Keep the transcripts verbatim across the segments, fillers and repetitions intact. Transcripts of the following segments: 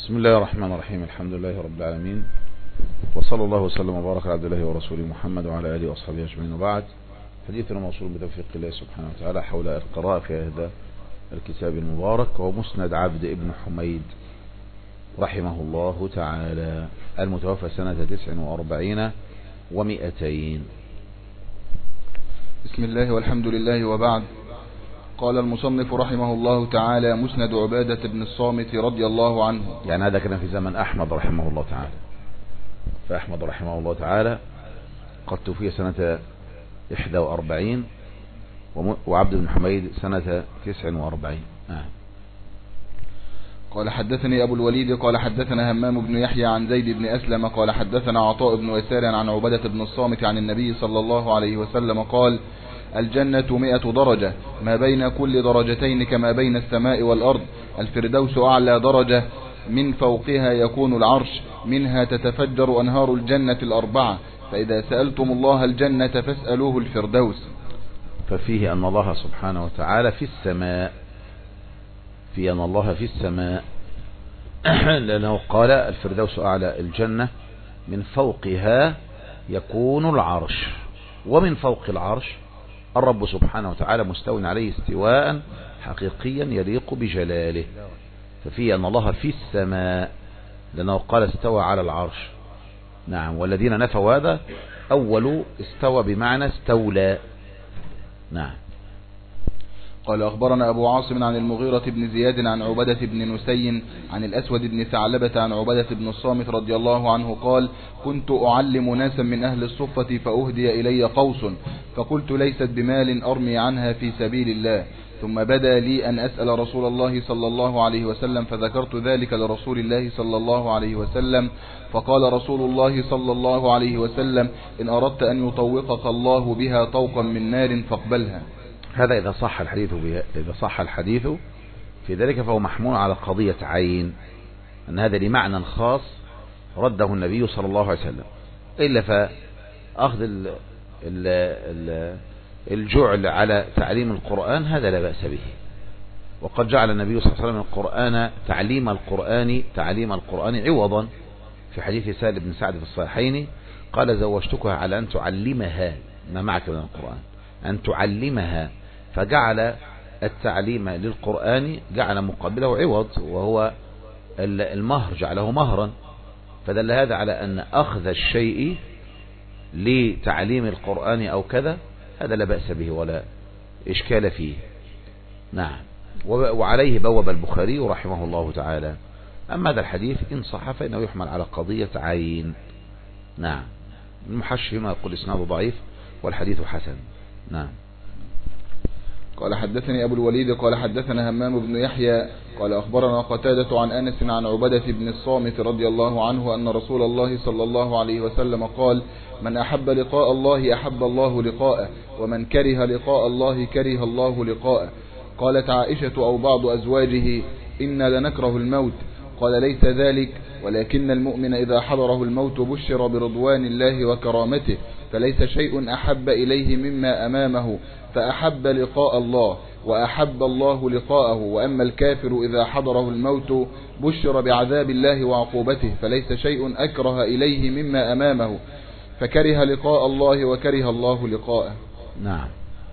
بسم الله الرحمن الرحيم. الحمد لله رب العالمين، وصلى الله وسلم وبارك على عبد الله ورسوله محمد وعلى آله وأصحابه أجمعين، وبعد. حديثنا موصول بتوفيق الله سبحانه وتعالى حول القراءة في هذا الكتاب المبارك، وهو مسند عبد ابن حميد رحمه الله تعالى، المتوفى سنة تسع وأربعين ومئتين. بسم الله والحمد لله، وبعد. قال المصنف رحمه الله تعالى: مسند عبادة بن الصامت رضي الله عنه. يعني هذا كان في زمن أحمد رحمه الله تعالى، فأحمد رحمه الله تعالى قد توفي سنة إحدى وأربعين، وعبد بن حميد سنة تسع وأربعين. آه. قال: حدثني أبو الوليد قال حدثنا همام بن يحيى عن زيد بن أسلم قال حدثنا عطاء بن يسار عن عبادة بن الصامت عن النبي صلى الله عليه وسلم قال: الجنة مئة درجة، ما بين كل درجتين كما بين السماء والأرض. الفردوس أعلى درجة، من فوقها يكون العرش، منها تتفجر أنهار الجنة الأربعة، فإذا سألتم الله الجنة فاسألوه الفردوس. ففيه أن الله سبحانه وتعالى في السماء، في أن الله في السماء لأنه قال الفردوس أعلى الجنة، من فوقها يكون العرش، ومن فوق العرش الرب سبحانه وتعالى مستوٍ عليه استواء حقيقيا يليق بجلاله. ففيه أن الله في السماء لأنه قال استوى على العرش. نعم. والذين نفوا هذا أول استوى بمعنى استولى. نعم. قال: أخبرنا أبو عاصم عن المغيرة بن زياد عن عبادة بن نسي عن الأسود بن ثعلبة عن عبادة بن الصامت رضي الله عنه قال: كنت أعلم ناسا من أهل الصفة فأهدي إلي قوس، فقلت ليست بمال أرمي عنها في سبيل الله، ثم بدا لي أن أسأل رسول الله صلى الله عليه وسلم، فذكرت ذلك لرسول الله صلى الله عليه وسلم، فقال رسول الله صلى الله عليه وسلم: إن أردت أن يطوقك الله بها طوقا من نار فاقبلها. هذا إذا صح الحديث بها، إذا صح الحديث في ذلك فهو محمول على قضية عين، أن هذا لمعنى خاص رده النبي صلى الله عليه وسلم. إلا فأخذ ال ال ال الجعل على تعليم القرآن هذا لا بأس به، وقد جعل النبي صلى الله عليه وسلم القرآن تعليم القرآن تعليم القرآن عوضا. في حديث سهل بن سعد في الصحيحين قال: زوجتكها على أن تعلمها ما معك من القرآن، أن تعلمها، فجعل التعليم للقرآن جعل مقابله عوض وهو المهر، جعله مهرا. فدل هذا على أن أخذ الشيء لتعليم القرآن أو كذا هذا لا بأس به ولا إشكال فيه. نعم. وعليه بوب البخاري رحمه الله تعالى. أما هذا الحديث إن صح فإنه يحمل على قضية عين. نعم. المحشي هنا يقول إسناده ضعيف والحديث حسن. نعم. قال: حدثني أبو الوليد قال حدثنا همام بن يحيى قال أخبرنا قتادة عن أنس عن عبادة بن الصامت رضي الله عنه أن رسول الله صلى الله عليه وسلم قال: من أحب لقاء الله أحب الله لقاءه، ومن كره لقاء الله كره الله لقاءه. قالت عائشة أو بعض أزواجه: إنا لنكره الموت. قال: ليس ذلك، ولكن المؤمن إذا حضره الموت بشر برضوان الله وكرامته، فليس شيء أحب إليه مما أمامه، فأحب لقاء الله وأحب الله لقاءه. وأما الكافر إذا حضره الموت بشر بعذاب الله وعقوبته، فليس شيء أكره إليه مما أمامه، فكره لقاء الله وكره الله لقاءه. نعم.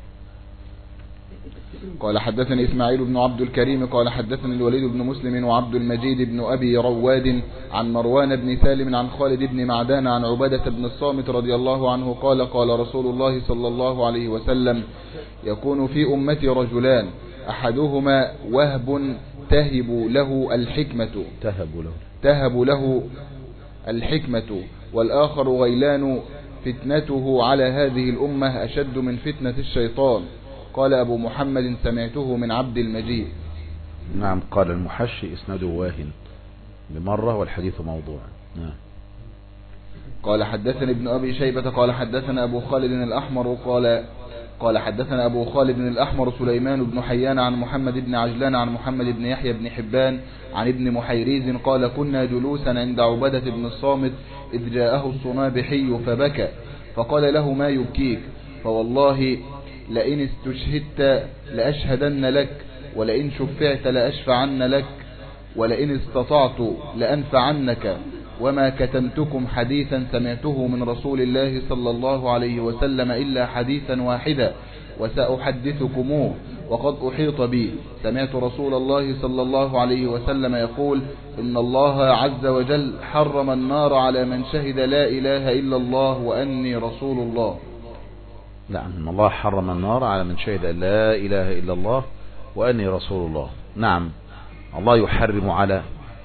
قال: حدثني إسماعيل بن عبد الكريم قال حدثني الوليد بن مسلم وعبد المجيد بن أبي رواد عن مروان بن سالم عن خالد بن معدان عن عبادة بن الصامت رضي الله عنه قال: قال رسول الله صلى الله عليه وسلم: يكون في أمتي رجلان، أحدهما وهب تهب له الحكمة تهب له تهب له الحكمة والآخر غيلان فتنته على هذه الأمة أشد من فتنة الشيطان. قال أبو محمد: سمعته من عبد المجيد. نعم. قال المحشي إسناده واهن بمرة والحديث موضوع. نعم. قال: حدثني ابن أبي شيبة قال حدثنا أبو خالد الأحمر قال قال حدثنا أبو خالد الأحمر سليمان بن حيان عن محمد بن عجلان عن محمد بن يحيى بن حبان عن ابن محيريز قال: كنا جلوسا عند عبادة بن الصامت إذ جاءه الصنابحي فبكى، فقال له: ما يبكيك؟ فوالله لئن استشهدت لأشهدن لك، ولئن شفعت لأشفعن لك، ولئن استطعت لأنفعنك وما كتمتكم حديثا سمعته من رسول الله صلى الله عليه وسلم إلا حديثا واحدا وسأحدثكموه وقد أحيط بي. سمعت رسول الله صلى الله عليه وسلم يقول إن الله عز وجل حرم النار على من شهد لا إله إلا الله وأني رسول الله. نعم، إن الله حرم النار على من شهد لا إله إلا الله وأني رسول الله. نعم، الله يحرم على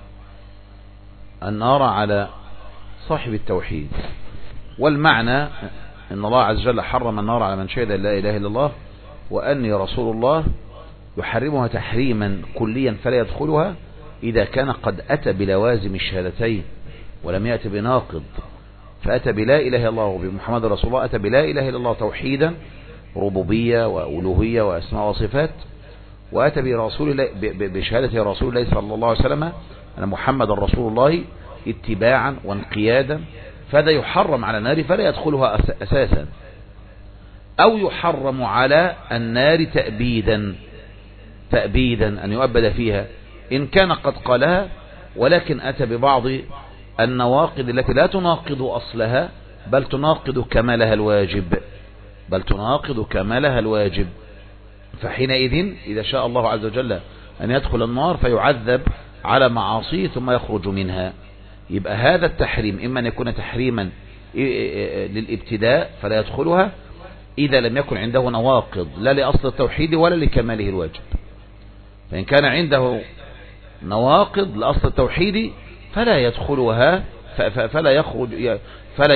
النار على صاحب التوحيد. والمعنى إن الله عز وجل حرم النار على من شهد لا إله إلا الله وأني رسول الله، يحرمها تحريما كليا فلا يدخلها إذا كان قد أتى بلوازم الشهادتين ولم يأتي بناقض، فأتى بلا إله إلا الله وبمحمد رسول الله، أتى بلا إله إلا الله توحيدا ربوبية وألوهية وأسماء وصفات، وأتى برسول الله بشهادة رسول الله صلى الله عليه وسلم أن محمد رسول الله اتباعا وانقيادا، فهذا يحرم على النار فلا يدخلها أساسا، أو يحرم على النار تأبيدا تأبيدا أن يؤبد فيها إن كان قد قالها، ولكن أتى ببعض النواقض التي لا تناقض أصلها بل تناقض كمالها الواجب بل تناقض كمالها الواجب فحينئذ إذا شاء الله عز وجل أن يدخل النار فيعذب على معاصيه ثم يخرج منها. يبقى هذا التحريم إما أن يكون تحريما للابتداء فلا يدخلها إذا لم يكن عنده نواقض لا لأصل التوحيد ولا لكماله الواجب، فإن كان عنده نواقض لأصل التوحيد فلا يدخلها فلا يخرج فلا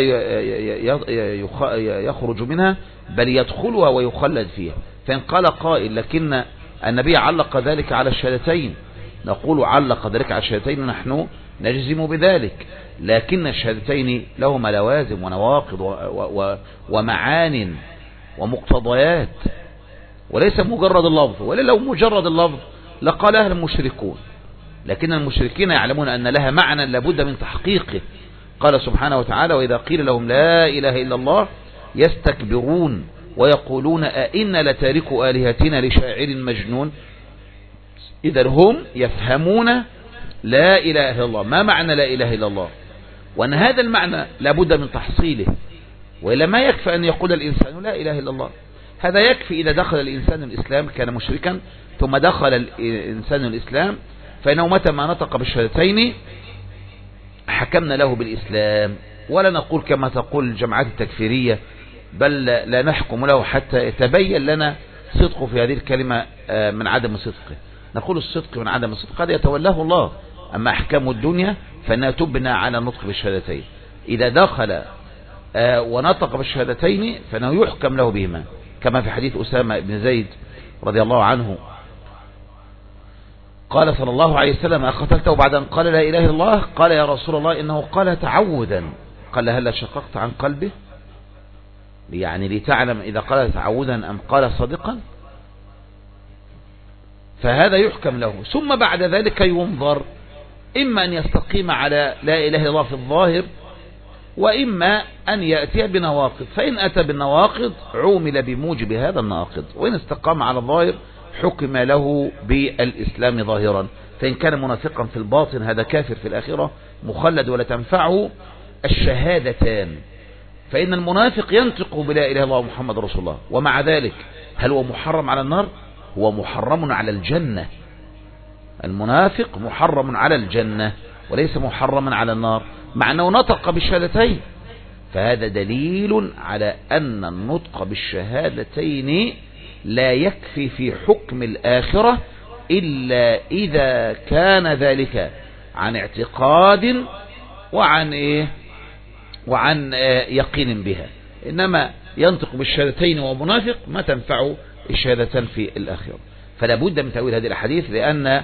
يخرج منها بل يدخلها ويخلد فيها. فإن قال قائل لكن النبي علق ذلك على الشهادتين، نقول علق ذلك على الشهادتين ونحن نجزم بذلك، لكن الشهادتين لهما لوازم ونواقض ومعان ومقتضيات وليس مجرد اللفظ، ولا لو مجرد اللفظ لقالها المشركون، لكن المشركين يعلمون أن لها معنى لابد من تحقيقه. قال سبحانه وتعالى وإذا قيل لهم لا إله إلا الله يستكبرون ويقولون أئنا لتاركوا آلهتنا لشاعر مجنون. إذا هم يفهمون لا إله إلا الله، ما معنى لا إله إلا الله، وأن هذا المعنى لابد من تحصيله، وإلا ما يكفي أن يقول الإنسان لا إله إلا الله، هذا يكفي إذا دخل الإنسان الإسلام كان مشركا ثم دخل الإنسان الإسلام، فإنه متى ما نطق بالشهادتين حكمنا له بالإسلام، ولا نقول كما تقول الجماعات التكفيرية بل لا نحكم له حتى يتبين لنا صدقه في هذه الكلمة من عدم صدقه. نقول الصدق من عدم الصدق هذا يتولاه الله، أما أحكام الدنيا فإنها تبنى على النطق بالشهادتين. إذا دخل ونطق بالشهادتين فإنه يحكم له بهما، كما في حديث أسامة بن زيد رضي الله عنه قال صلى الله عليه وسلم أقتلته بعد أن قال لا إله إلا الله؟ قال يا رسول الله إنه قال تعوذا. قال هل شققت عن قلبه؟ يعني لتعلم إذا قال تعوذا أم قال صادقا، فهذا يحكم له. ثم بعد ذلك ينظر إما أن يستقيم على لا إله إلا الله في الظاهر، وإما أن يأتي بنواقض، فإن أتى بالنواقض عومل بموجب هذا الناقض، وإن استقام على الظاهر حكم له بالإسلام ظاهرا. فإن كان منافقا في الباطن هذا كافر في الآخرة مخلد ولا تنفعه الشهادتان، فإن المنافق ينطق بلا إله إلا الله محمد رسول الله، ومع ذلك هل هو محرم على النار؟ هو محرم على الجنة. المنافق محرم على الجنة وليس محرما على النار، مع أنه نطق بالشهادتين، فهذا دليل على أن النطق بالشهادتين لا يكفي في حكم الآخرة إلا إذا كان ذلك عن اعتقاد وعن إيه وعن يقين بها، إنما ينطق بالشهادتين ومنافق ما تنفع الشهادتان في الآخرة. فلا بد من تأويل هذه الحديث، لأن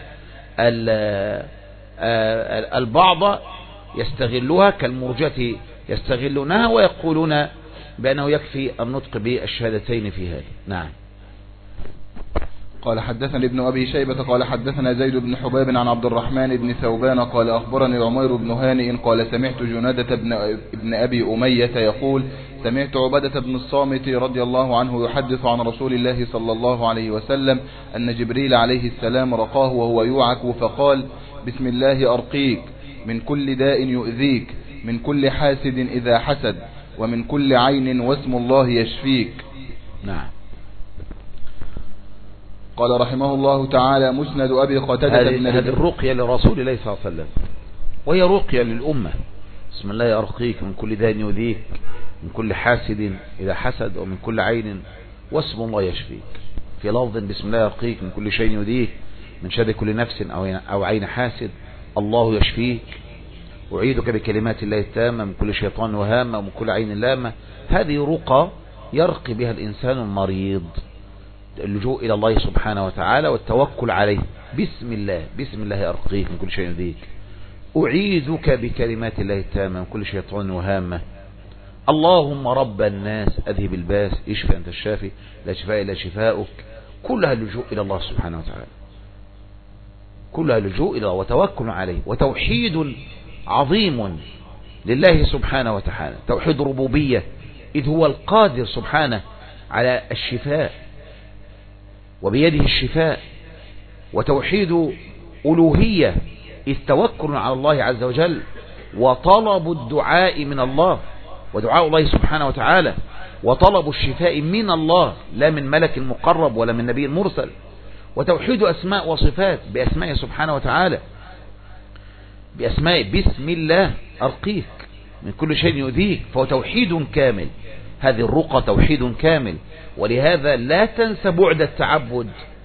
البعض يستغلها كالمرجئة يستغلونها ويقولون بأنه يكفي النطق بالشهادتين في هذا. نعم. قال حدثنا ابن أبي شيبة قال حدثنا زيد بن حباب عن عبد الرحمن بن ثوبان قال أخبرني عمير بن هانئ قال سمعت جنادة بن أبي أمية يقول سمعت عبادة بن الصامت رضي الله عنه يحدث عن رسول الله صلى الله عليه وسلم أن جبريل عليه السلام رقاه وهو يوعك فقال بسم الله أرقيك من كل داء يؤذيك من كل حاسد إذا حسد ومن كل عين واسم الله يشفيك. نعم. قال رحمه الله تعالى مسند أبي قتادة بن هذه الرقية لرسول الله صلى الله عليه وسلم، وهي رقية للأمة. بسم الله أرقيك من كل داء يؤذيك من كل حاسد إذا حسد ومن كل عين واسم الله يشفيك. في لفظ بسم الله أرقيك من كل شيء يؤذيك من شر كل نفس أو عين حاسد الله يشفيك. أعيدك بكلمات الله التامة من كل شيطان وهامة ومن كل عين لامة. هذه رقى يرقي بها الإنسان المريض، اللجوء إلى الله سبحانه وتعالى والتوكل عليه. بسم الله بسم الله أرقيك من كل شيء يؤذيك، أعيذك بكلمات الله التامة من كل شيطان وهامة، اللهم رب الناس أذهب الباس اشفي أنت الشافي لا شفاء إلا شفاؤك. كلها اللجوء إلى الله سبحانه وتعالى، كلها اللجوء إلى الله وتوكل عليه وتوحيد عظيم لله سبحانه وتعالى، توحيد ربوبية إذ هو القادر سبحانه على الشفاء وبيده الشفاء، وتوحيد ألوهية إذ توكل على الله عز وجل وطلب الدعاء من الله ودعاء الله سبحانه وتعالى وطلب الشفاء من الله لا من ملك مقرب ولا من نبي مرسل، وتوحيد أسماء وصفات بأسماء سبحانه وتعالى بأسماء بسم الله أرقيك من كل شيء يؤذيك، فهو توحيد كامل. هذه الرقى توحيد كامل، ولهذا لا تنسى بعد التعبد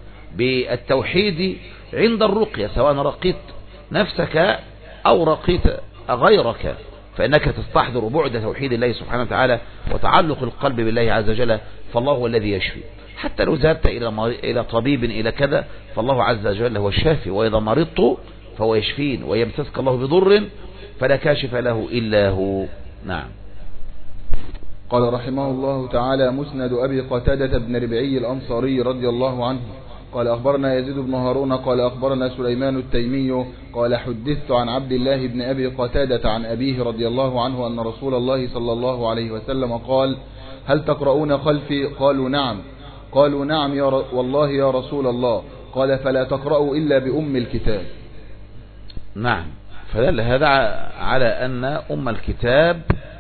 بالتوحيد عند الرقية، سواء رقيت نفسك أو رقيت غيرك، فإنك تستحضر بعد توحيد الله سبحانه وتعالى وتعلق القلب بالله عز وجل، فالله هو الذي يشفي. حتى لو ذهبت إلى إلى طبيب إلى كذا فالله عز وجل هو الشافي، وإذا مرضت فهو يشفين، ويمسسك الله بضر فلا كاشف له إلا هو. نعم. قال رحمه الله تعالى مسند أبي قتادة بن ربعي الأنصاري رضي الله عنه قال أخبرنا يزيد بن هارون قال أخبرنا سليمان التيمي قال حدثت عن عبد الله بن أبي قتادة عن أبيه رضي الله عنه أن رسول الله صلى الله عليه وسلم قال هل تقرؤون خلفي؟ قالوا نعم. قالوا نعم يا ر... والله يا رسول الله. قال فلا تقرأوا إلا بأم الكتاب. نعم. فدل هذا على أن أم الكتاب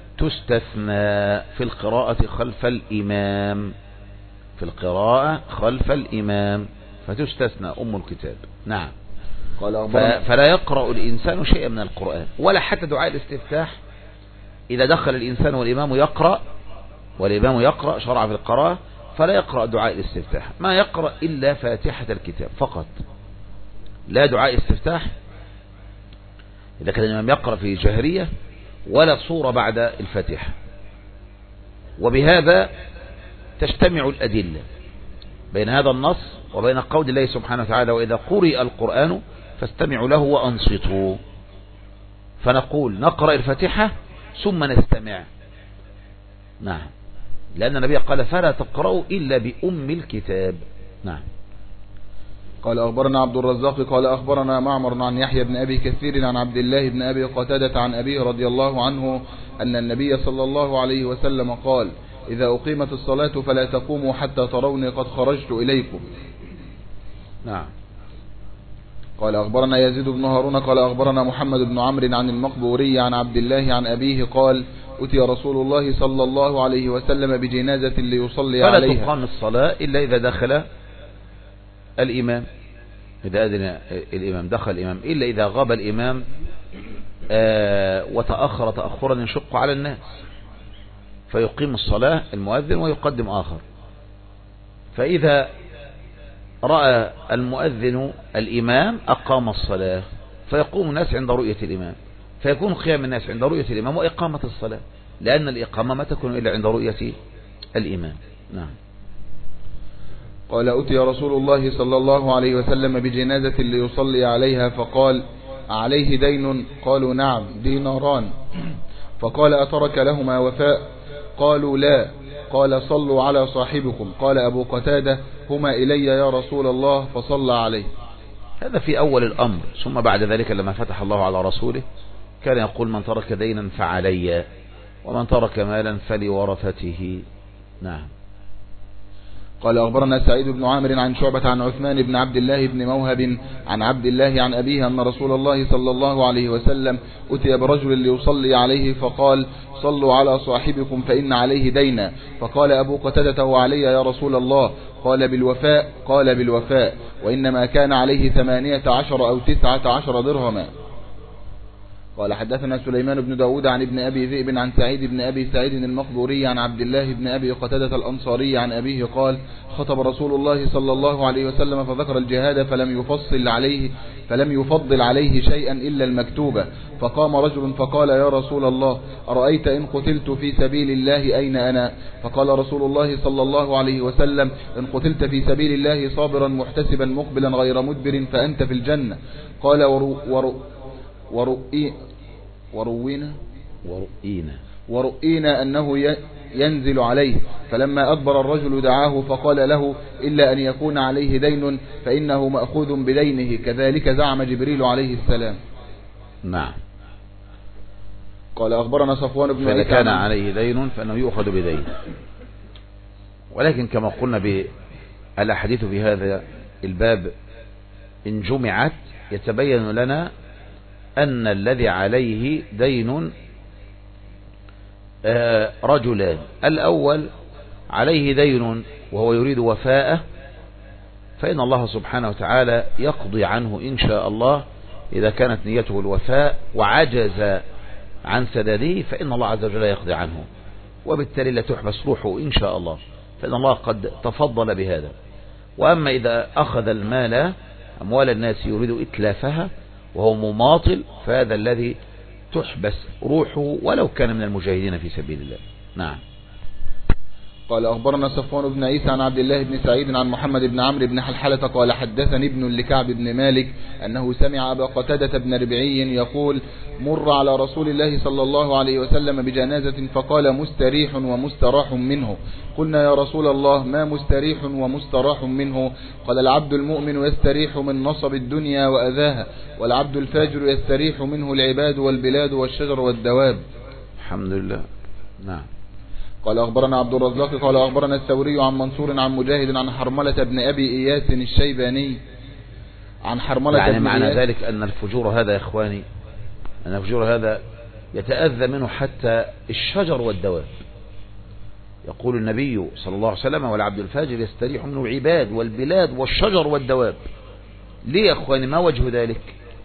تستثنى في القراءة خلف الإمام، في القراءة خلف الإمام فتستثنى أم الكتاب. نعم. قال فلا يقرأ الإنسان شيئا من القرآن ولا حتى دعاء الاستفتاح. إذا دخل الإنسان والإمام يقرأ والإمام يقرأ شرع في القراءة فلا يقرأ دعاء الاستفتاح، ما يقرأ إلا فاتحة الكتاب فقط، لا دعاء استفتاح إذا كان الإمام يقرأ في جهرية ولا صورة بعد الفاتحة. وبهذا تجتمع الأدلة بين هذا النص وبين قول الله سبحانه وتعالى وإذا قرئ القرآن فاستمعوا له وأنصتوا، فنقول نقرأ الفاتحة ثم نستمع. نعم، لأن النبي قال فلا تقرأوا إلا بأم الكتاب. نعم. قال أخبرنا عبد الرزاق قال أخبرنا معمر عن يحيى بن أبي كثير عن عبد الله بن أبي قتادة عن أبيه رضي الله عنه أن النبي صلى الله عليه وسلم قال إذا أقيمت الصلاة فلا تقوموا حتى تروني قد خرجت إليكم. نعم. قال أخبرنا يزيد بن هارون قال أخبرنا محمد بن عمرو عن المقبوري عن عبد الله عن أبيه قال أتي رسول الله صلى الله عليه وسلم بجنازة ليصلي فلا عليها فلا تقام الصلاة إلا إذا دخل الإمام، إذا أذن الإمام دخل الإمام، إلا إذا غاب الإمام آه وتأخر تأخرا يشق على الناس فيقيم الصلاة المؤذن ويقدم آخر. فإذا رأى المؤذن الإمام أقام الصلاة فيقوم الناس عند رؤية الإمام، فيكون قيام الناس عند رؤية الإمام وإقامة الصلاة، لأن الإقامة ما تكون إلا عند رؤية الإمام. نعم. قال أتي رسول الله صلى الله عليه وسلم بجنازة ليصلي عليها فقال عليه دين؟ قالوا نعم ديناران. فقال أترك لهما وفاء؟ قالوا لا. قال صلوا على صاحبكم. قال أبو قتادة هما إلي يا رسول الله فصلى عليه. هذا في أول الأمر، ثم بعد ذلك لما فتح الله على رسوله كان يقول من ترك دينا فعلي ومن ترك مالا فلورثته. نعم. قال أخبرنا سعيد بن عامر عن شعبة عن عثمان بن عبد الله بن موهب عن عبد الله عن أبيه أن رسول الله صلى الله عليه وسلم أتي برجل ليصلي عليه فقال صلوا على صاحبكم فإن عليه دينا. فقال أبو قتادة وعلي يا رسول الله؟ قال بالوفاء. قال بالوفاء، وإنما كان عليه ثمانية عشر أو تسعة عشر درهما. قال حدثنا سليمان بن داود عن ابن أبي ذئب عن سعيد بن أبي سعيد المقبوري عن عبد الله بن أبي قتادة الأنصاري عن أبيه قال خطب رسول الله صلى الله عليه وسلم فذكر الجهاد فلم يفصل عليه فلم يفضل عليه شيئا إلا المكتوبة. فقام رجل فقال يا رسول الله أرأيت إن قتلت في سبيل الله أين أنا؟ فقال رسول الله صلى الله عليه وسلم إن قتلت في سبيل الله صابرا محتسبا مقبلا غير مدبر فأنت في الجنة. قال ورو ورو ورؤي وروينا ورؤينا ورؤينا أنه ينزل عليه. فلما أدبر الرجل دعاه فقال له إلا أن يكون عليه دين فإنه مأخوذ بدينه، كذلك زعم جبريل عليه السلام. نعم. قال أخبرنا صفوان بن فإذا كان عليه دين فإنه يؤخذ بدين، ولكن كما قلنا بالأحاديث في هذا الباب إن جمعت يتبين لنا أن الذي عليه دين رجلان. الأول عليه دين وهو يريد وفاءه، فإن الله سبحانه وتعالى يقضي عنه إن شاء الله إذا كانت نيته الوفاء وعجز عن سداده، فإن الله عز وجل يقضي عنه، وبالتالي لا تحبس روحه إن شاء الله، فإن الله قد تفضل بهذا. وأما إذا أخذ المال أموال الناس يريد إتلافها وهو مماطل، فهذا الذي تحبس روحه ولو كان من المجاهدين في سبيل الله. نعم. قال أخبرنا صفوان بن عيسى عن عبد الله بن سعيد عن محمد بن عمرو بن حلحلة قال حدثني ابن لكعب بن مالك أنه سمع أبا قتادة بن ربعي يقول مر على رسول الله صلى الله عليه وسلم بجنازة فقال مستريح ومستراح منه. قلنا يا رسول الله ما مستريح ومستراح منه؟ قال العبد المؤمن يستريح من نصب الدنيا وأذاها، والعبد الفاجر يستريح منه العباد والبلاد والشجر والدواب. الحمد لله. نعم. قال أخبرنا عبد الرزاق قال أخبرنا الثوري عن منصور عن مجاهد عن حرملة بن أبي إياس الشيباني عن حرملة يعني بن معنى إياس. ذلك أن الفجور هذا يا إخواني، أن الفجور هذا يتأذى منه حتى الشجر والدواب. يقول النبي صلى الله عليه وسلم والعبد الفاجر يستريح منه العباد والبلاد والشجر والدواب. ليه يا إخواني؟ ما وجه ذلك؟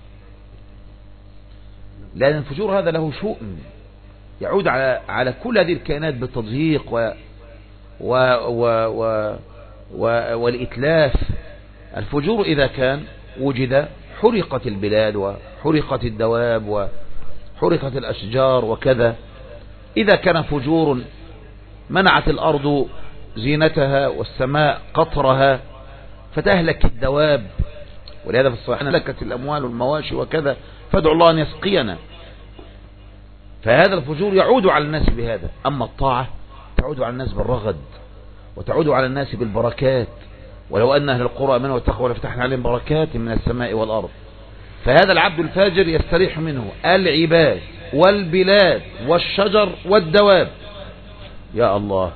لأن الفجور هذا له شؤم يعود على على كل هذه الكائنات بالتضييق و و و و و والإتلاف. الفجور إذا كان وجد حرقت البلاد وحرقت الدواب وحرقت الأشجار وكذا. إذا كان فجور منعت الأرض زينتها والسماء قطرها فتهلك الدواب، ولهذا في الصحيح هلكت الأموال والمواشي وكذا، فادعوا الله أن يسقينا. فهذا الفجور يعود على الناس بهذا. أما الطاعة تعود على الناس بالرغد وتعود على الناس بالبركات، ولو أن أهل القرى آمنوا واتقوا لفتحنا عليهم بركات من السماء والأرض. فهذا العبد الفاجر يستريح منه العباد والبلاد والشجر والدواب. يا الله.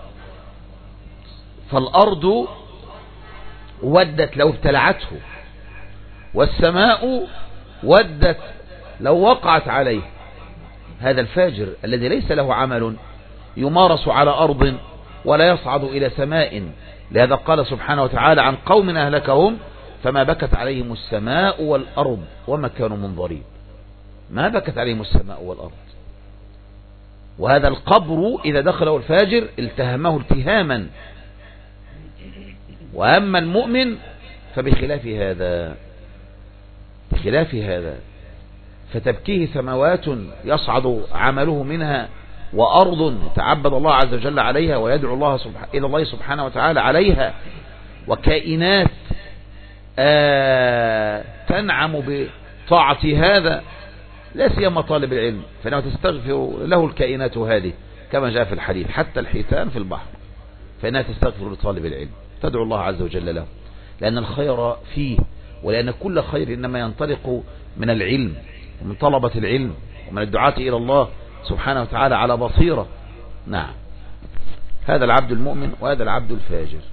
فالأرض ودت لو ابتلعته، والسماء ودت لو وقعت عليه. هذا الفاجر الذي ليس له عمل يمارس على أرض ولا يصعد إلى سماء. لهذا قال سبحانه وتعالى عن قوم أهلكهم فما بكت عليهم السماء والأرض وما كانوا منظرين. ما بكت عليهم السماء والأرض. وهذا القبر إذا دخله الفاجر التهمه التهاما. وأما المؤمن فبخلاف هذا، بخلاف هذا فتبكيه سماوات يصعد عمله منها، وأرض تعبد الله عز وجل عليها ويدعو الله سبحانه إلى الله سبحانه وتعالى عليها، وكائنات آه تنعم بطاعة هذا، لا سيما طالب العلم فإنه تستغفر له الكائنات هذه كما جاء في الحديث، حتى الحيتان في البحر فإنها تستغفر لطالب العلم، تدعو الله عز وجل له، لأن الخير فيه، ولأن كل خير إنما ينطلق من العلم ومن طلبة العلم ومن الدعاة إلى الله سبحانه وتعالى على بصيرة. نعم. هذا العبد المؤمن وهذا العبد الفاجر.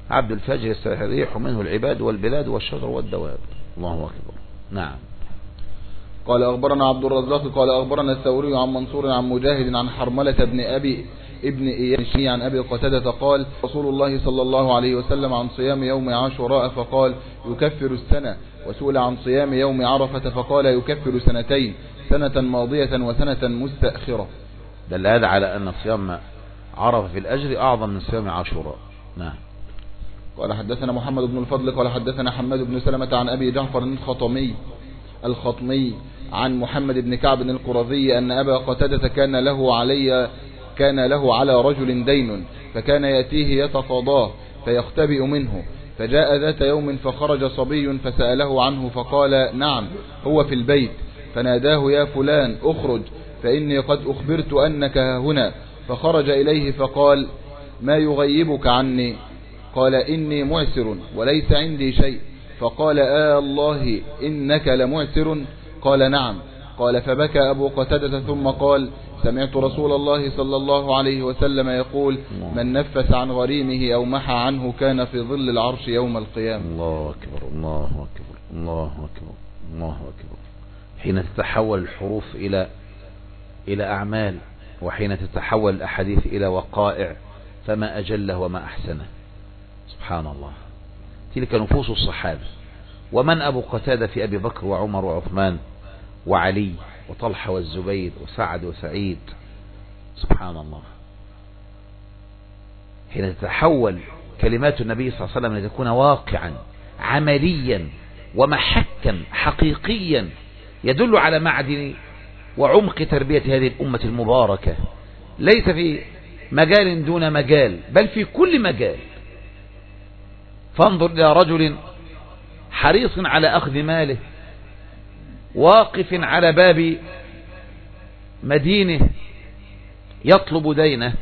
عبد الفجر يستريح منه العباد والبلاد والشجر والدواب. الله أكبر. نعم. قال أخبرنا عبد الرزاق قال أخبرنا الثوري عن منصور عن مجاهد عن حرملة بن أبي ابن إياس عن أبي قتادة قال رسول الله صلى الله عليه وسلم عن صيام يوم عاشوراء فقال يكفر السنة، وسئل عن صيام يوم عرفة فقال يكفر سنتين، سنة ماضية وسنة مستأخرة. دل هذا على أن صيام عرفة في الأجر أعظم من صيام عاشوراء. نعم. قال حدثنا محمد بن الفضل قال حدثنا حماد بن سلمة عن أبي جعفر الخطمي الخطمي عن محمد بن كعب القرظي أن أبا قتادة كان له علي كان له على رجل دين، فكان يأتيه يتقاضاه فيختبئ منه، فجاء ذات يوم فخرج صبي فسأله عنه فقال نعم هو في البيت، فناداه يا فلان اخرج فإني قد أخبرت أنك هنا، فخرج إليه فقال ما يغيبك عني؟ قال إني معسر وليس عندي شيء، فقال آه الله إنك لمعسر؟ قال نعم. قال فبكى أبو قتادة ثم قال سمعت رسول الله صلى الله عليه وسلم يقول من نفس عن غريمه أو محى عنه كان في ظل العرش يوم القيامة. الله أكبر الله أكبر الله أكبر الله أكبر. حين تتحول الحروف إلى إلى أعمال، وحين تتحول الأحاديث إلى وقائع، فما أجله وما أحسنه. سبحان الله. تلك نفوس الصحابة. ومن أبو قتادة في أبي بكر وعمر وعثمان وعلي وطلحة والزبير وسعد وسعيد. سبحان الله. حين تتحول كلمات النبي صلى الله عليه وسلم لتكون واقعا عمليا ومحكا حقيقيا يدل على معدن وعمق تربية هذه الأمة المباركة، ليس في مجال دون مجال بل في كل مجال. فانظر إلى رجل حريص على أخذ ماله، واقف على باب مدينه يطلب دينه،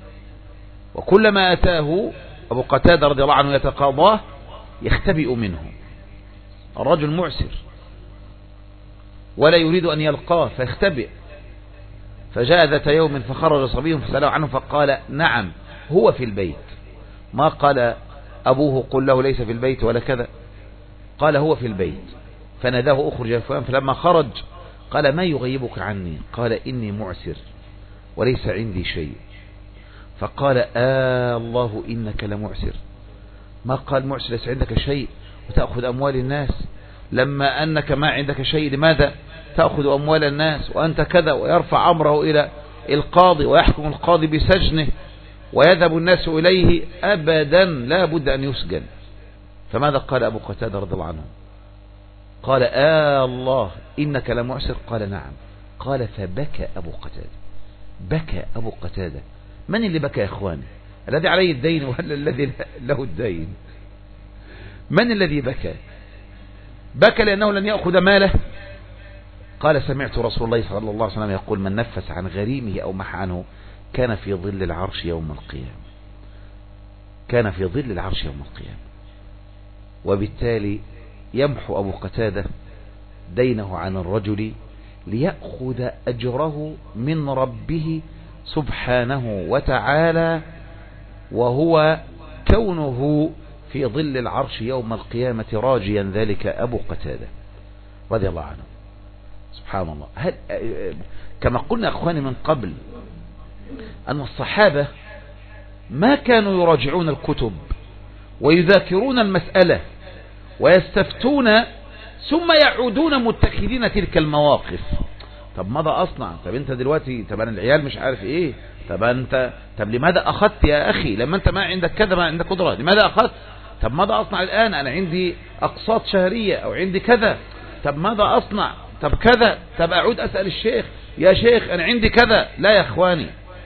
وكلما أتاه أبو قتادة رضي الله عنه يتقاضاه يختبئ منه. الرجل معسر ولا يريد أن يلقاه فيختبئ، فجاء ذات يوم فخرج صبي فسأله عنه فقال نعم هو في البيت. ما قال أبوه قل له ليس في البيت ولا كذا، قال هو في البيت. فناداه أخرج يا فلان، فلما خرج قال ما يغيبك عني؟ قال إني معسر وليس عندي شيء. فقال آه الله إنك لمعسر. ما قال معسر ليس عندك شيء وتأخذ أموال الناس؟ لما أنك ما عندك شيء لماذا تأخذ أموال الناس وأنت كذا؟ ويرفع أمره إلى القاضي ويحكم القاضي بسجنه ويذهب الناس إليه. أبدا لا بد أن يسجن. فماذا قال أبو قتادة رضي الله عنه؟ قال آه الله إنك لمعسر؟ قال نعم. قال فبكى أبو قتادة. بكى أبو قتادة. من اللي بكى يا إخواني؟ الذي عليه الدين ولا الذي له الدين؟ من الذي بكى؟ بكى لأنه لن يأخذ ماله. قال سمعت رسول الله صلى الله عليه وسلم يقول من نفس عن غريمه أو محى عنه كان في ظل العرش يوم القيامة. كان في ظل العرش يوم القيامة. وبالتالي يمحو أبو قتادة دينه عن الرجل ليأخذ أجره من ربه سبحانه وتعالى، وهو كونه في ظل العرش يوم القيامة راجيا ذلك أبو قتادة رضي الله عنه. سبحان الله. هل كما قلنا أخواني من قبل أن الصحابة ما كانوا يراجعون الكتب ويذاكرون المسألة ويستفتون ثم يعودون متخذين تلك المواقف. طب ماذا أصنع؟ طب أنت دلوقتي طب أنا العيال مش عارف إيه، طب أنت طب لماذا أخذت يا أخي لما أنت ما عندك كذا ما عندك قدرة؟ لماذا أخذت؟ طب ماذا أصنع الآن؟ أنا عندي أقساط شهرية أو عندي كذا. طب ماذا أصنع؟ طب كذا. طب أعود أسأل الشيخ يا شيخ أنا عندي كذا. لا يا إخواني،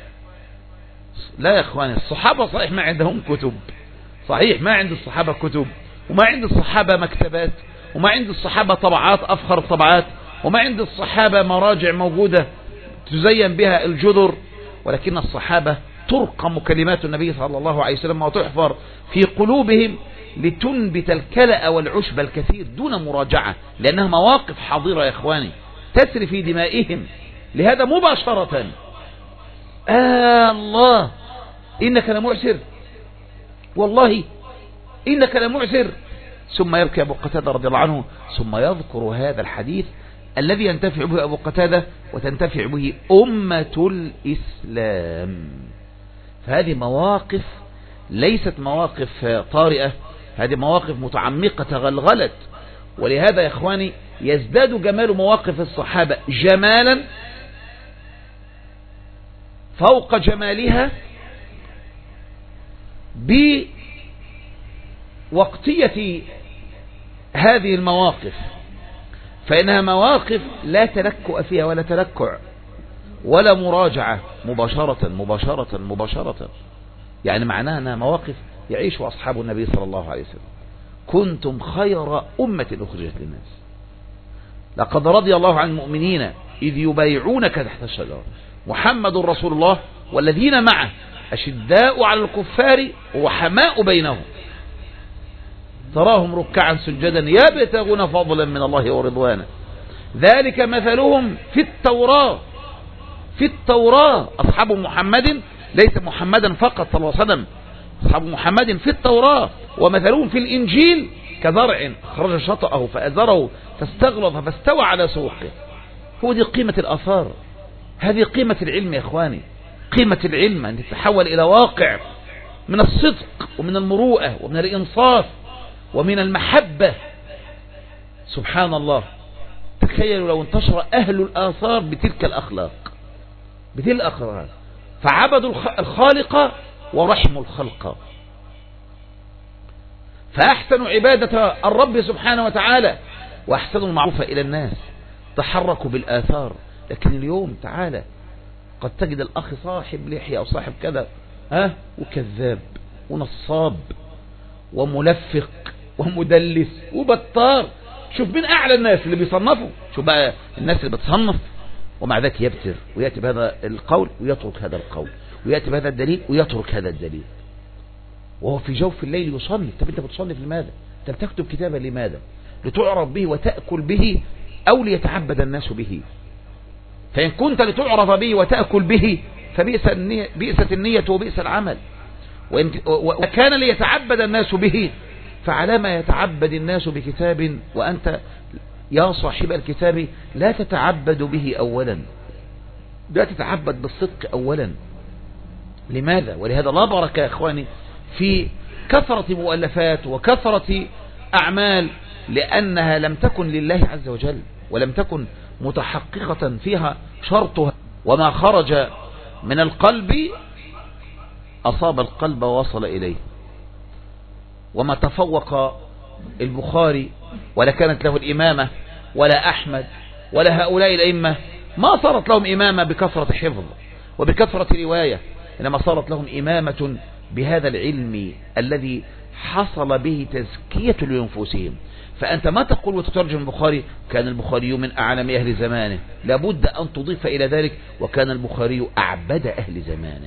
لا يا إخواني. الصحابة صحيح ما عندهم كتب، صحيح ما عند الصحابة كتب، وما عند الصحابة مكتبات، وما عند الصحابة طبعات أفخر الطبعات، وما عند الصحابة مراجع موجودة تزين بها الجدر، ولكن الصحابة ترقم كلمات النبي صلى الله عليه وسلم وتحفر في قلوبهم لتنبت الكلأ والعشب الكثير دون مراجعة، لأنها مواقف حاضرة يا إخواني تسري في دمائهم. لهذا مباشرة آه الله إنك لمعسر، والله إنك لمعسر. ثم يبكي أبو قتادة رضي الله عنه، ثم يذكر هذا الحديث الذي ينتفع به أبو قتادة وتنتفع به أمة الإسلام. فهذه مواقف ليست مواقف طارئة، هذه مواقف متعمقة تغلغلت. ولهذا يا إخواني يزداد جمال مواقف الصحابة جمالا فوق جمالها بوقتية هذه المواقف، فإنها مواقف لا تلكؤ فيها ولا تلكع ولا مراجعة، مباشرة مباشرة مباشرة. يعني معناها أنها مواقف يعيش أصحاب النبي صلى الله عليه وسلم. كنتم خير أمة أخرجت للناس، لقد رضي الله عن المؤمنين إذ يبايعونك تحت الشجرة محمد رسول الله والذين معه أشداء على الكفار وحماء بينهم تراهم ركعا سجدا يبتغون فضلا من الله ورضوانا ذلك مثلهم في التوراة. في التوراة أصحاب محمد، ليس محمدا فقط صلى الله عليه وسلم، أصحاب محمد في التوراة. ومثلهم في الإنجيل كزرع خرج شطأه فأزره فاستغلظ فاستوى على سوقه. هو دي قيمة الآثار، هذه قيمة العلم يا إخواني. قيمة العلم أن تتحول إلى واقع من الصدق ومن المروءة ومن الإنصاف ومن المحبة. سبحان الله، تخيلوا لو انتشر أهل الآثار بتلك الأخلاق، بتلك الأخلاق، فعبدوا الخالق ورحموا الخلق، فأحسنوا عبادة الرب سبحانه وتعالى وأحسنوا المعروف إلى الناس، تحركوا بالآثار. لكن اليوم تعالى قد تجد الأخ صاحب لحية أو صاحب كذا ها وكذاب ونصاب وملفق ومدلس وبطار. شوف من أعلى الناس اللي بيصنفوا، شوف بقى الناس اللي بتصنف ومع ذلك يبتر ويأتي بهذا القول ويترك هذا القول، ويأتي بهذا الدليل ويترك هذا الدليل، وهو في جوف الليل يصنف. طب أنت بتصنف لماذا؟ أنت بتكتب كتابا لماذا؟ لتعرف به وتأكل به أو ليتعبد الناس به؟ فإن كنت لتعرف به وتأكل به فبئس النية، بئست النية وبئس العمل. وكان ليتعبد الناس به فعلى ما يتعبد الناس بكتاب وأنت يا صاحب الكتاب لا تتعبد به أولا، لا تتعبد بالصدق أولا. لماذا؟ ولهذا لا بركة يا إخواني في كثرة مؤلفات وكثرة أعمال، لأنها لم تكن لله عز وجل ولم تكن متحققة فيها شرطها. وما خرج من القلب أصاب القلب ووصل إليه. وما تفوق البخاري ولا كانت له الإمامة ولا أحمد ولا هؤلاء الأئمة، ما صارت لهم إمامة بكثرة حفظ وبكثرة رواية، إنما صارت لهم إمامة بهذا العلم الذي حصل به تزكية لأنفسهم. فأنت ما تقول وتترجم البخاري كان البخاري من أعلم أهل زمانه، لابد أن تضيف إلى ذلك وكان البخاري أعبد أهل زمانه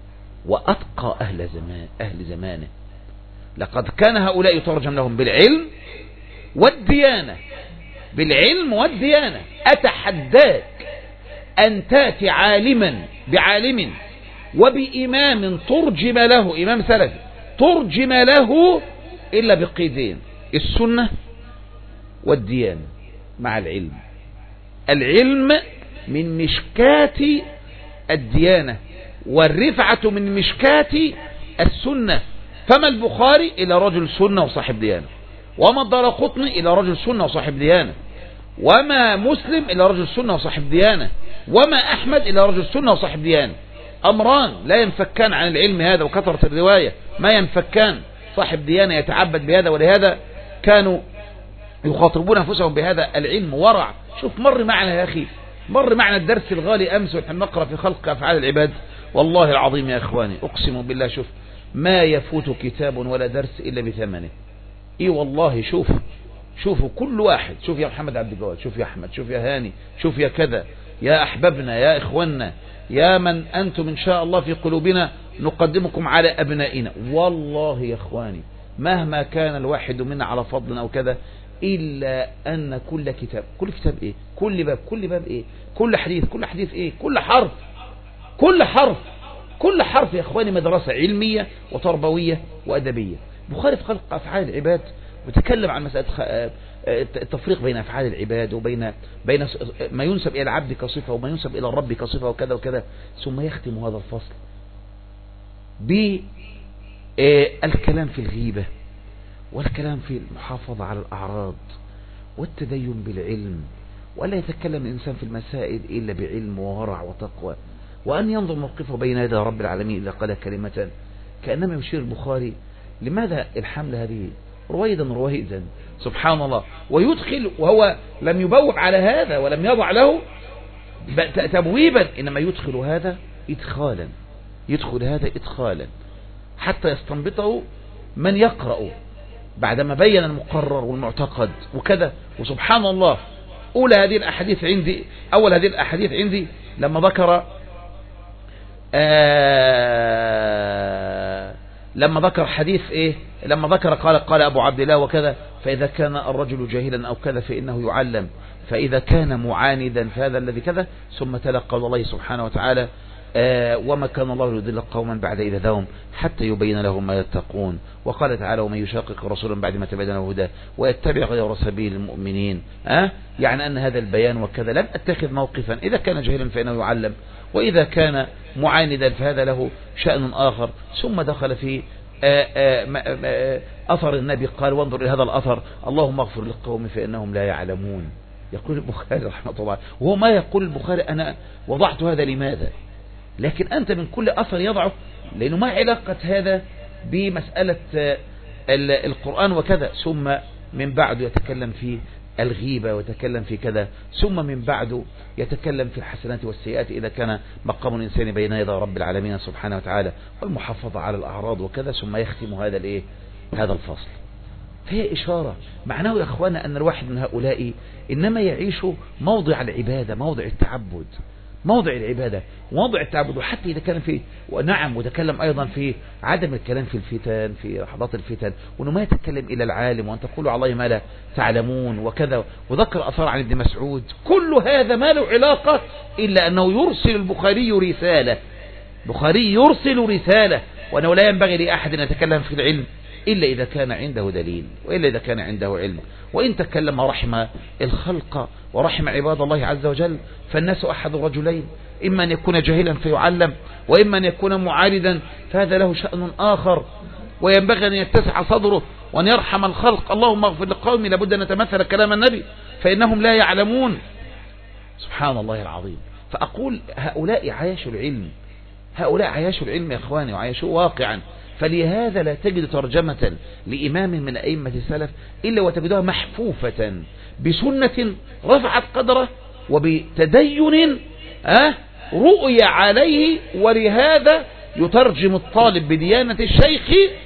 وأتقى أهل زمان أهل زمانه. لقد كان هؤلاء يترجم لهم بالعلم والديانة، بالعلم والديانة. أتحداك أن تأتي عالما بعالم وبإمام ترجم له، إمام سلفي ترجم له إلا بقيدين: السنة والديانة مع العلم. العلم من مشكات الديانة والرفعة من مشكات السنة. فما البخاري إلى رجل سنة وصاحب ديانة، وما الدارقطني إلى رجل سنة وصاحب ديانة، وما مسلم إلى رجل سنة وصاحب ديانة، وما أحمد إلى رجل سنة وصاحب ديانة. أمران لا ينفكان عن العلم هذا وكثرة الرواية، ما ينفكان. صاحب ديانة يتعبد بهذا، ولهذا كانوا يخاطبون أنفسهم بهذا العلم ورع. شوف مر معنا يا أخي، مر معنا الدرس الغالي أمس ونحن نقرأ في خلق أفعال العباد. والله العظيم يا إخواني أقسم بالله، شوف ما يفوت كتاب ولا درس إلا بثمنه. إيه والله، شوف شوفوا كل واحد، شوف يا محمد عبد الجواد، شوف يا أحمد، شوف يا هاني، شوف يا كذا، يا أحبابنا، يا إخواننا، يا من أنتم إن شاء الله في قلوبنا نقدمكم على أبنائنا. والله يا إخواني مهما كان الواحد منا على فضل أو كذا، إلا أن كل كتاب، كل كتاب إيه، كل باب، كل باب إيه، كل حديث، كل حديث إيه، كل حرف، كل حرف، كل حرف يا إخواني مدرسة علمية وتربوية وأدبية. البخاري في خلق أفعال العباد وتكلم عن مسألة التفريق بين أفعال العباد وبين بين ما ينسب إلى العبد كصفة وما ينسب إلى الرب كصفة وكذا وكذا، ثم يختم هذا الفصل بالكلام في الغيبة والكلام في المحافظة على الأعراض والتدين بالعلم، ولا يتكلم الإنسان في المسائل إلا بعلم وورع وتقوى، وأن ينظر موقفه بين يدي رب العالمين إذا قال كلمة. كأنما يشير البخاري لماذا الحمل هذه رويدا رويدا سبحان الله، ويدخل وهو لم يبوب على هذا ولم يضع له تبويبا، إنما يدخل هذا إدخالا، يدخل هذا إدخالا حتى يستنبطه من يقرأ بعدما بين المقرر والمعتقد وكذا. وسبحان الله أولى هذه الأحاديث عندي أول هذه الأحاديث عندي لما ذكر آه لما ذكر حديث إيه لما ذكر قال قال أبو عبد الله وكذا، فإذا كان الرجل جاهلا أو كذا فإنه يعلم، فإذا كان معاندا فهذا الذي كذا، ثم تلقى قول الله سبحانه وتعالى آه وما كان الله يضل قوما بعد إذا هداهم حتى يبين لهم ما يتقون. وقال تعالى ومن يشاقق الرسول بعد ما تبين له الهدى ويتبع غير سبيل المؤمنين، أه؟ يعني أن هذا البيان وكذا لم أتخذ موقفا، إذا كان جاهلا فإنه يعلم، وإذا كان معاندا فهذا له شأن آخر. ثم دخل في آآ آآ أثر النبي قال وانظر إلى هذا الأثر اللهم اغفر للقوم فإنهم لا يعلمون. يقول البخاري رحمه الله، وهو ما يقول البخاري أنا وضعت هذا لماذا، لكن أنت من كل أثر يضعه، لأنه ما علاقة هذا بمسألة القرآن وكذا. ثم من بعد يتكلم في الغيبة ويتكلم في كذا، ثم من بعد يتكلم في الحسنات والسيئات إذا كان مقام الإنسان بين يدي رب العالمين سبحانه وتعالى، والمحافظة على الأعراض وكذا، ثم يختم هذا الإيه هذا الفصل. فهي إشارة معناه يا أخوانا أن الواحد من هؤلاء إنما يعيش موضع العبادة، موضع التعبد، موضع العبادة وموضع التعبد. وحتى إذا كان فيه ونعم وتكلم أيضا في عدم الكلام في الفتن، في لحظات الفتن، وأنه ما يتكلم إلى العالم وأن تقولوا على الله ما لا تعلمون وكذا. وذكر أثار عن ابن مسعود. كل هذا ما له علاقة إلا أنه يرسل البخاري رسالة، البخاري يرسل رسالة، وأنه لا ينبغي لأحد أن يتكلم في العلم إلا إذا كان عنده دليل وإلا إذا كان عنده علم. وإن تكلم رحم الخلق ورحم عباد الله عز وجل، فالناس أحد رجلين، إما أن يكون جاهلا فيعلم، وإما أن يكون معارضا فهذا له شأن آخر، وينبغي أن يتسع صدره وأن يرحم الخلق. اللهم اغفر لقومي، لابد أن نتمثل كلام النبي فإنهم لا يعلمون. سبحان الله العظيم. فأقول هؤلاء عايشوا العلم، هؤلاء عايشوا العلم يا إخواني وعايشوا واقعا. فلهذا لا تجد ترجمة لإمام من أئمة السلف إلا وتجدها محفوفة بسنة رفعت قدره وبتدين أه رؤي عليه. ولهذا يترجم الطالب بديانة الشيخ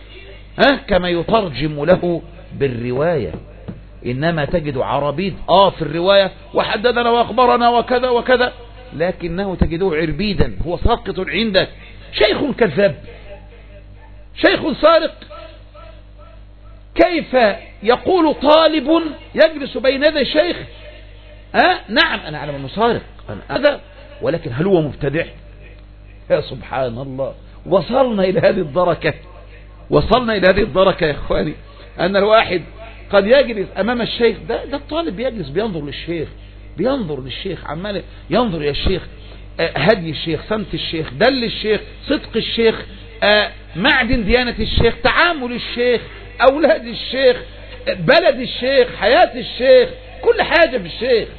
أه كما يترجم له بالرواية. إنما تجد عربيد آه في الرواية وحددنا وأخبرنا وكذا وكذا، لكنه تجده عربيدا، هو ساقط عندك، شيخ كذاب، شيخ سارق. كيف يقول طالب يجلس بين يدي الشيخ أه؟ نعم أنا أعلم أنه سارق هذا، ولكن هل هو مبتدع؟ يا سبحان الله. وصلنا إلى هذه الدركة، وصلنا إلى هذه الدركة يا إخواني، أن الواحد قد يجلس أمام الشيخ، ده, ده الطالب بيجلس بينظر للشيخ، بينظر للشيخ، عمال ينظر إلى الشيخ، هدي الشيخ، سمت الشيخ، دل الشيخ، صدق الشيخ، معدن ديانة الشيخ، تعامل الشيخ، أولاد الشيخ، بلد الشيخ، حياة الشيخ، كل حاجة في الشيخ.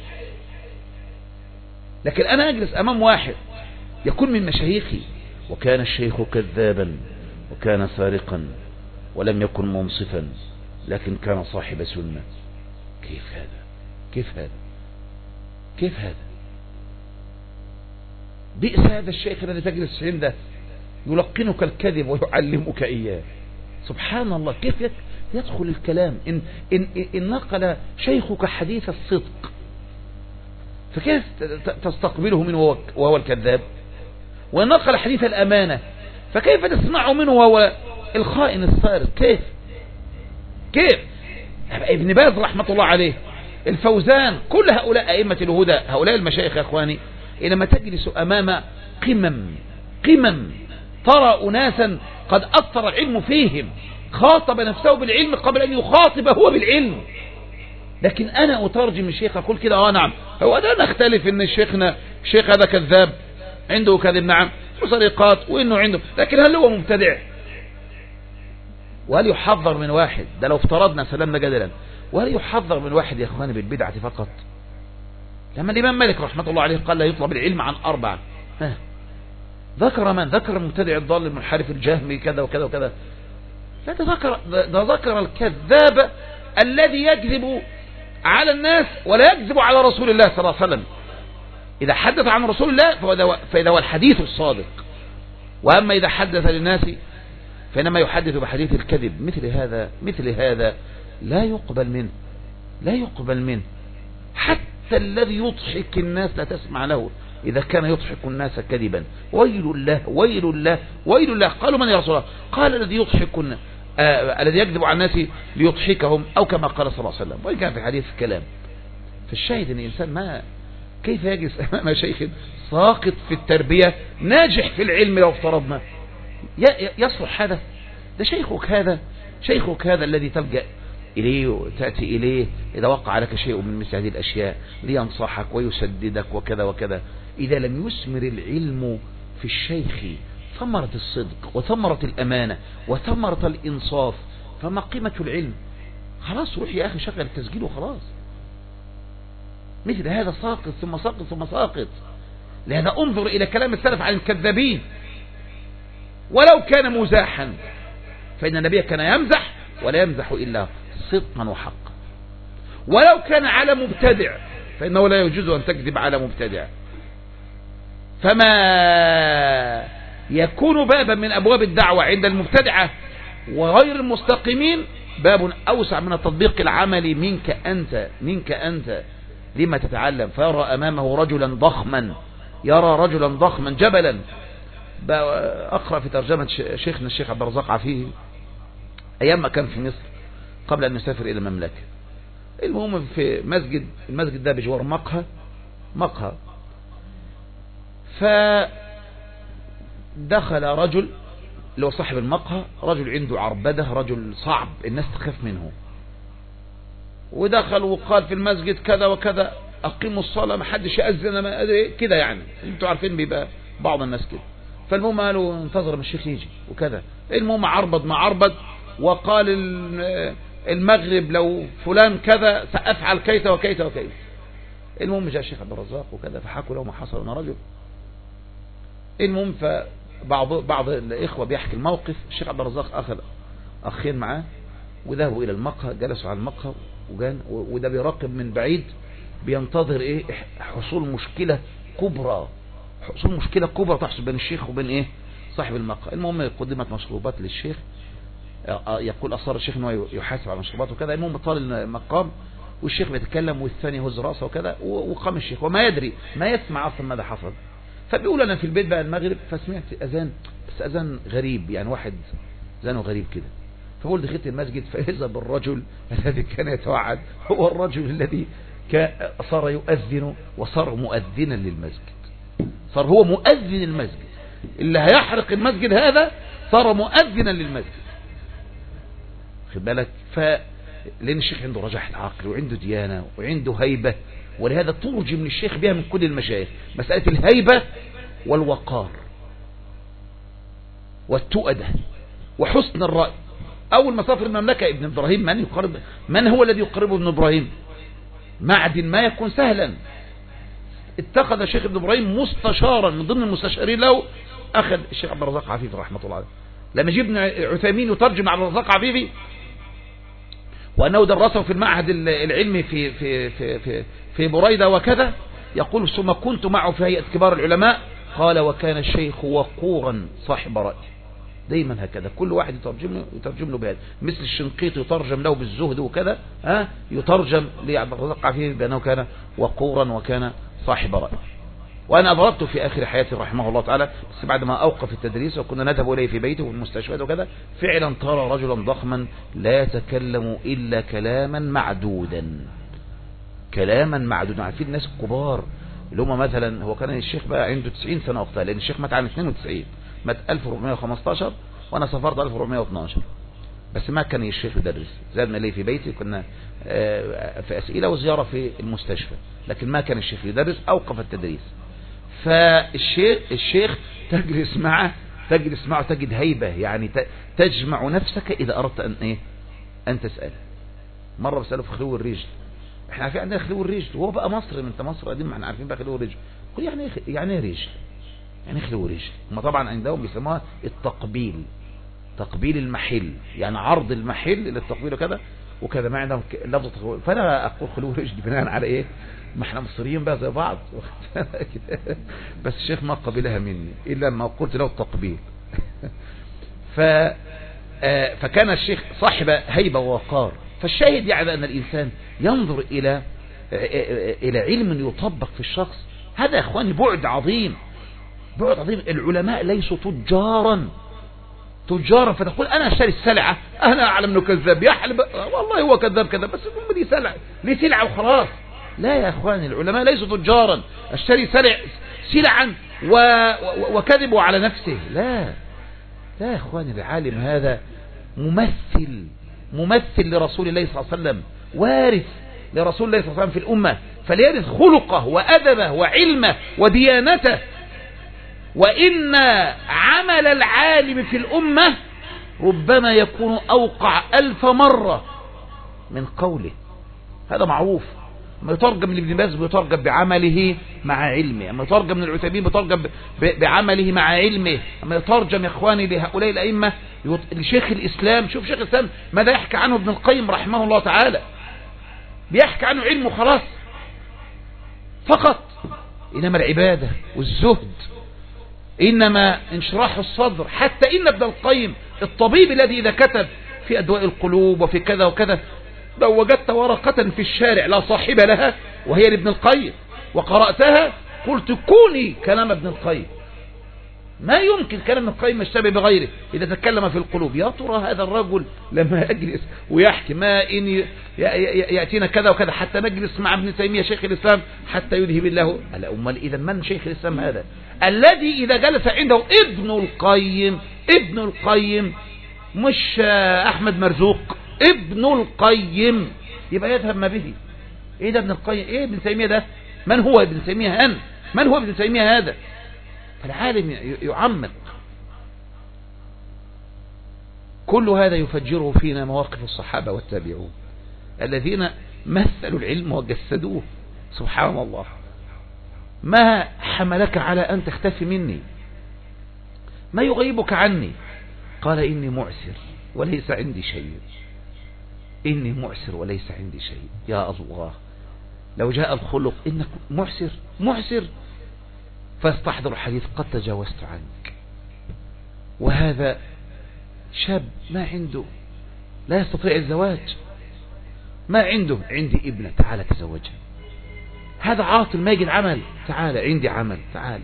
لكن أنا أجلس أمام واحد يكون من مشايخي وكان الشيخ كذابا وكان سارقا ولم يكن منصفا لكن كان صاحب سنة. كيف هذا؟ كيف هذا؟ كيف هذا؟ بئس هذا الشيخ الذي تجلس عنده يلقنك الكذب ويعلمك إياه. سبحان الله. كيف يدخل الكلام إن, إن, إن نقل شيخك حديث الصدق فكيف تستقبله منه وهو الكذاب؟ وإن نقل حديث الأمانة فكيف تسمعه منه وهو الخائن السارق؟ كيف كيف ابن باز رحمة الله عليه، الفوزان، كل هؤلاء أئمة الهدى، هؤلاء المشايخ يا أخواني، إنما تجلس أمام قمم قمم ترى أناسا قد أثر العلم فيهم خاطب نفسه بالعلم قبل أن يخاطب هو بالعلم. لكن أنا أترجم الشيخ أقول كده اه نعم، هو ده نختلف إن الشيخنا الشيخ هذا كذاب عنده كذب نعم وسرقات وإنه عنده، لكن هل هو مبتدع؟ وهل يحذر من واحد، ده لو افترضنا سلامنا جدلا، وهل يحذر من واحد يا اخواني بالبدعة فقط؟ لما الإمام مالك رحمة الله عليه قال لا يطلب العلم عن أربع، ها ذكر من؟ ذكر المبتدع الضال المنحرف الجهمي كذا وكذا وكذا، لا ده ذكر ده ذكر الكذاب الذي يكذب على الناس ولا يكذب على رسول الله صلى الله عليه وسلم. إذا حدث عن رسول الله فإذا هو الحديث الصادق، وأما إذا حدث للناس فإنما يحدث بحديث الكذب. مثل هذا مثل هذا لا يقبل منه، لا يقبل منه. حتى الذي يضحك الناس لا تسمع له إذا كان يضحك الناس كذبا. ويل الله ويل الله ويل الله. قالوا من يا رسول الله؟ قال الذي يضحك الناس آه الذي يكذب على الناس ليضحكهم، أو كما قال صلى الله عليه وسلم، وإن كان في حديث الكلام. فالشاهد أن الإنسان ما كيف يجلس أمام شيخ ساقط في التربية ناجح في العلم لو افترضنا، يصلح هذا؟ ده شيخك هذا، شيخك هذا الذي تلجأ إليه وتأتي إليه إذا وقع لك شيء من مثل هذه الأشياء لينصحك ويسددك وكذا وكذا. إذا لم يثمر العلم في الشيخ ثمرة الصدق وثمرة الأمانة وثمرة الإنصاف، فما قيمة العلم؟ خلاص روح يا أخي شغل التسجيل وخلاص. مثل هذا ساقط ثم ساقط ثم ساقط. لهذا انظر إلى كلام السلف عن الكذابين، ولو كان مزاحا فإن النبي كان يمزح ولا يمزح إلا صدقا وحقا. ولو كان على مبتدع فإنه لا يجوز أن تكذب على مبتدع. فما يكون بابا من أبواب الدعوة عند المبتدعة وغير المستقيمين باب أوسع من التطبيق العملي منك أنت منك أنت لما تتعلم. فيرى أمامه رجلا ضخما، يرى رجلا ضخما جبلا. أقرأ في ترجمة شيخنا الشيخ عبد الرزاق عفيفي أيام ما كان في مصر قبل أن يسافر إلى المملكة. المهم في مسجد، المسجد ده بجوار مقهى مقهى فدخل رجل اللي هو صاحب المقهى، رجل عنده عربدة، رجل صعب الناس تخاف منه، ودخل وقال في المسجد كذا وكذا أقيموا الصلاة ما حدش يأذن ما أدري كده، يعني انتوا عارفين بيبقى بعض الناس كده. فالمهم قالوا انتظر من الشيخ يجي وكذا. المهم عربد ما عربد وقال المغرب لو فلان كذا سأفعل كيت وكيت وكيت. المهم جاء الشيخ عبد الرزاق وكذا فحكوا له ما حصل. أنا رجل المهم فبعض بعض الإخوة بيحكي الموقف. الشيخ عبد الرزاق أخذ أخين معاه وذهبوا إلى المقهى، جلسوا على المقهى وجان وده بيراقب من بعيد بينتظر إيه حصول مشكلة كبرى، حصول مشكلة كبرى تحصل بين الشيخ وبين إيه صاحب المقهى. المهم قدمت مشروبات للشيخ، يقول أصر الشيخ أنه يحاسب على المشروبات وكذا. المهم طال المقام والشيخ بيتكلم والثاني هز راسه وكذا، وقام الشيخ وما يدري ما يسمع أصلا ماذا حصل. فبيقول أنا في البيت بقى المغرب فسمعت أذان، بس أذان غريب يعني واحد أذانه غريب كده. فقول دخلت المسجد فإذا بالرجل الذي كان يتوعد هو الرجل الذي صار يؤذن وصار مؤذنا للمسجد، صار هو مؤذن المسجد اللي هيحرق المسجد هذا صار مؤذنا للمسجد. خد بالك؟ فلأن الشيخ عنده رجاحة عقل وعنده ديانة وعنده هيبة، ولهذا ترجم للشيخ بها من كل المشايخ مسألة الهيبة والوقار والتؤدة وحسن الرأي. أول ما سافر المملكة ابن إبراهيم من يقرب، من هو الذي يقربه ابن إبراهيم؟ معدن ما يكون سهلا. اتخذ الشيخ ابن إبراهيم مستشارا من ضمن المستشارين له، أخذ الشيخ عبد الرزاق عفيفي رحمة الله عليه. لما جه ابن عثيمين يترجم عبد الرزاق عفيفي وأنه درسه في المعهد العلمي في في في في, في بريدة وكذا، يقول ثم كنت معه في هيئة كبار العلماء، قال وكان الشيخ وقورا صاحب رأي. دايما هكذا كل واحد يترجم له يترجم له بهذا، مثل الشنقيط يترجم له بالزهد وكذا، ها يترجم لعبد الرزاق عفيفي بأنه كان وقورا وكان صاحب رأي. وأنا أضربته في آخر حياته رحمه الله تعالى، بس بعد ما أوقف التدريس وكنا نذهب إليه في بيته والمستشفيات وكذا، فعلا ترى رجلا ضخما لا يتكلم إلا كلاما معدودا، كلاما معدودا. عارفين الناس الكبار اللي هم مثلا، هو كان الشيخ بقى عنده تسعين سنة وقتها، لأن الشيخ مات عام اثنين وتسعين، مات ألف وأربعمائة وخمسة عشر وأنا سافرت ألف وأربعمائة واثني عشر. بس ما كان الشيخ يدرس. زادنا لي في بيتي، كنا في أسئلة وزيارة في المستشفى، لكن ما كان الشيخ يدرس، أوقف التدريس. فالشيخ الشيخ تجلس معه تجلس معه تجد هيبة، يعني تجمع نفسك إذا أردت أن إيه أن تسأل. مرة بسأله في خلو الرجل، احنا عارفين عندنا خلو الرجل، وهو بقى مصري، من انت مصر قديم، ما احنا عارفين بقى خلو الرجل. قل يعني ايه يعني ايه رجل؟ يعني خلو رجل. هم طبعا عندهم بيسموها التقبيل، تقبيل المحل، يعني عرض المحل للتقبيل وكذا وكذا، ما عندهم لفظ تقبيل. فانا اقول خلو رجل بناء على ايه؟ ما احنا مصريين بقى زي بعض. بس الشيخ ما قبلها مني الا ما قلت له التقبيل. ف فكان الشيخ صاحب هيبة ووقار. فالشاهد يعني أن الإنسان ينظر إلى إلى علم يطبق في الشخص. هذا يا إخواني بعد عظيم، بعد عظيم. العلماء ليسوا تجارا تجارا فتقول أنا أشتري السلعة، أنا أعلم أنه كذاب، يحلب والله هو كذاب كذا، بس المهم دي سلعة، ليه سلعة وخلاص. لا يا إخواني، العلماء ليسوا تجارا أشتري سلع سلعا و... وكذبوا على نفسه. لا لا يا إخواني، العالم هذا ممثل ممثل لرسول الله صلى الله عليه وسلم، وارث لرسول الله صلى الله عليه وسلم في الأمة، فليرث خلقه وأدبه وعلمه وديانته. وإن عمل العالم في الأمة ربما يكون أوقع ألف مرة من قوله. هذا معروف. ما يترجم لابن باز بيترجم بعمله مع علمه، اما يترجم من العثيمين بيترجم بعمله مع علمه، اما يترجم يا اخواني لهؤلاء الائمه لشيخ الاسلام. شوف شيخ الاسلام ماذا يحكي عنه ابن القيم رحمه الله تعالى، بيحكي عنه علمه خلاص فقط. انما العباده والزهد، انما انشراح الصدر. حتى ان ابن القيم الطبيب الذي اذا كتب في ادواء القلوب وفي كذا وكذا، لو وجدت ورقة في الشارع لا صاحب لها وهي لابن القيم وقرأتها قلت كوني كلام ابن القيم، ما يمكن كلام ابن القيم يشتبه بغيره إذا تكلم في القلوب. يا ترى هذا الرجل لما يجلس ويحكي ما إن يأتينا كذا وكذا حتى نجلس مع ابن تيمية شيخ الإسلام حتى يذهب الله. ألا أمال إذا من شيخ الإسلام هذا الذي إذا جلس عنده ابن القيم ابن القيم مش أحمد مرزوق، ابن القيم، يبقى يذهب ما به. ايه ده ابن القيم؟ ايه ابن تيمية ده؟ من هو ابن تيمية هن؟ من هو ابن تيمية هذا؟ فالعالم يعمق. كل هذا يفجره فينا مواقف الصحابة والتابعون الذين مثلوا العلم وجسدوه. سبحان الله. ما حملك على أن تختفي مني؟ ما يغيبك عني؟ قال إني معسر وليس عندي شيء. إني معسر وليس عندي شيء. يا الله، لو جاء الخلق إنك معسر معسر فاستحضر حديث قد تجاوزت عنك. وهذا شاب ما عنده، لا يستطيع الزواج، ما عنده، عندي ابنة تعال تزوجها. هذا عاطل ما يجد عمل، تعال عندي عمل تعال.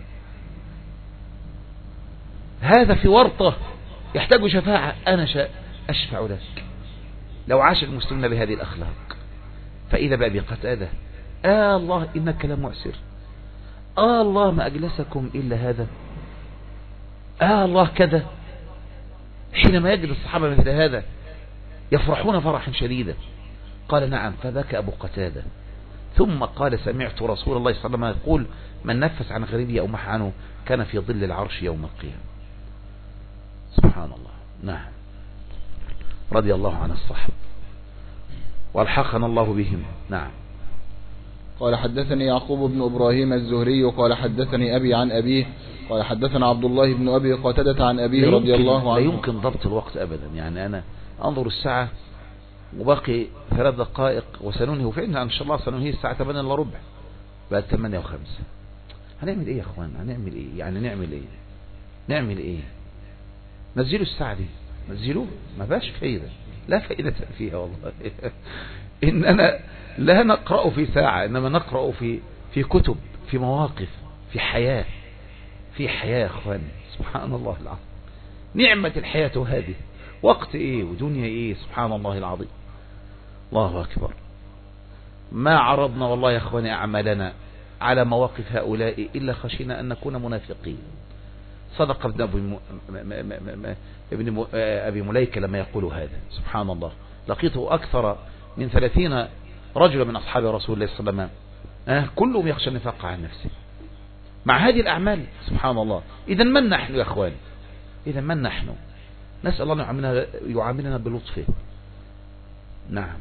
هذا في ورطة يحتاج شفاعة، أنا أشفع لك. لو عاش المسلمون بهذه الأخلاق. فإذا بأبي قتادة آه الله إنك لمعسر، آه الله ما أجلسكم إلا هذا، آه الله كذا. حينما يجد الصحابة مثل هذا يفرحون فرحا شديدا. قال نعم، فبكى أبو قتادة ثم قال سمعت رسول الله صلى الله عليه وسلم يقول من نفس عن غريبه أو مح عنه كان في ظل العرش يوم القيامة. سبحان الله. نعم، رضي الله عن الصحابة والحقنا الله بهم. نعم. قال حدثني يعقوب بن إبراهيم الزهري قال حدثني أبي عن أبيه قال حدثنا عبد الله بن أبي قتادة عن أبيه رضي الله عنه. لا يمكن ضبط الوقت أبدا، يعني أنا أنظر الساعة وباقي ثلاث دقائق وسننهي، وفعلا إن شاء الله سننهي الساعة ثمانية إلا ربع، بعد ثمانية وخمسة. هنعمل إيه يا أخوان؟ هنعمل إيه؟ يعني نعمل إيه؟ نعمل إيه؟ نزلوا الساعة دي، نزلوه، ما باش فايدة، لا فائدة فيها والله. إننا لا نقرأ في ساعة، إنما نقرأ في في كتب، في مواقف، في حياة، في حياة يا أخوان. سبحان الله العظيم. نعمة الحياة هذه، وقت إيه ودنيا إيه. سبحان الله العظيم. الله أكبر. ما عرضنا والله يا أخواني أعمالنا على مواقف هؤلاء إلا خشينا أن نكون منافقين. صدق ابن أبي, م... م... م... م... ابن م... أبي مليكة لما يقول هذا. سبحان الله، لقيته أكثر من ثلاثين رجلا من أصحاب رسول الله صلى الله عليه وسلم أه؟ كلهم يخشى النفاق عن نفسه مع هذه الأعمال. سبحان الله. إذا من نحن يا أخواني؟ إذا من نحن؟ نسأل الله يعاملنا, يعاملنا بلطفه. نعم.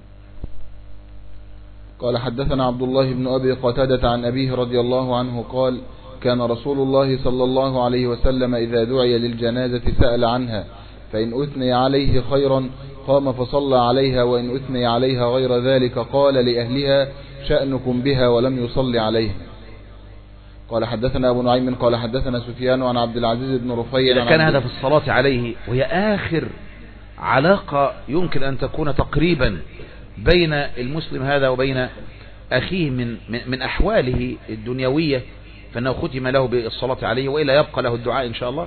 قال حدثنا عبد الله بن أبي قتادة عن أبيه رضي الله عنه قال كان رسول الله صلى الله عليه وسلم إذا دعي للجنازة سأل عنها، فإن أثني عليه خيرا قام فصلى عليها، وإن أثني عليها غير ذلك قال لأهلها شأنكم بها ولم يصلي عليها. قال حدثنا أبو نعيم قال حدثنا سفيان عن عبد العزيز بن رفيع. كان هذا في الصلاة عليه، وهي آخر علاقة يمكن أن تكون تقريبا بين المسلم هذا وبين أخيه من, من, من أحواله الدنيوية، فإنه ختم له بالصلاة عليه، وإلا يبقى له الدعاء إن شاء الله.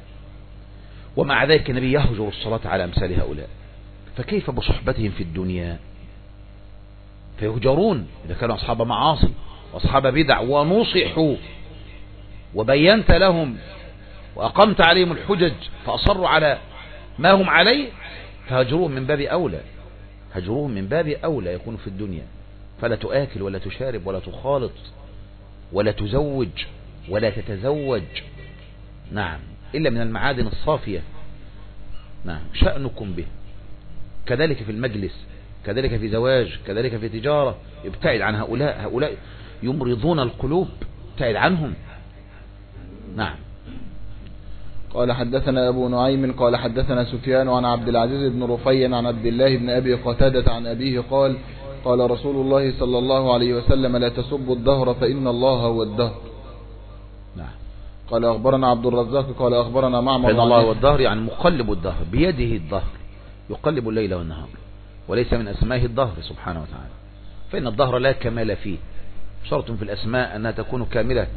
ومع ذلك النبي يهجر الصلاة على أمثال هؤلاء، فكيف بصحبتهم في الدنيا؟ فيهجرون إذا كانوا أصحاب معاصي وأصحاب بدع، ونصحوا وبينت لهم وأقمت عليهم الحجج فأصروا على ما هم عليه، فهجروهم من باب أولى، هجروهم من باب أولى يكونوا في الدنيا. فلا تآكل ولا تشارب ولا تخالط ولا تزوج ولا تتزوج، نعم، إلا من المعادن الصافية. نعم، شأنكم به. كذلك في المجلس، كذلك في زواج، كذلك في تجارة، ابتعد عن هؤلاء، هؤلاء يمرضون القلوب، ابتعد عنهم. نعم. قال حدثنا أبو نعيم قال حدثنا سفيان عن عبد العزيز بن رفيع عن عبد الله بن أبي قتادة عن أبيه قال قال رسول الله صلى الله عليه وسلم لا تسبوا الدهر فإن الله هو الدهر. نعم. قال أخبرنا عبد الرزاق قال أخبرنا معمر. فإن الله هو الدهر يعني مقلب الدهر، بيده الدهر، يقلب الليل والنهار، وليس من أسمائه الدهر سبحانه وتعالى، فإن الدهر لا كمال فيه. شرط في الأسماء أنها تكون كاملة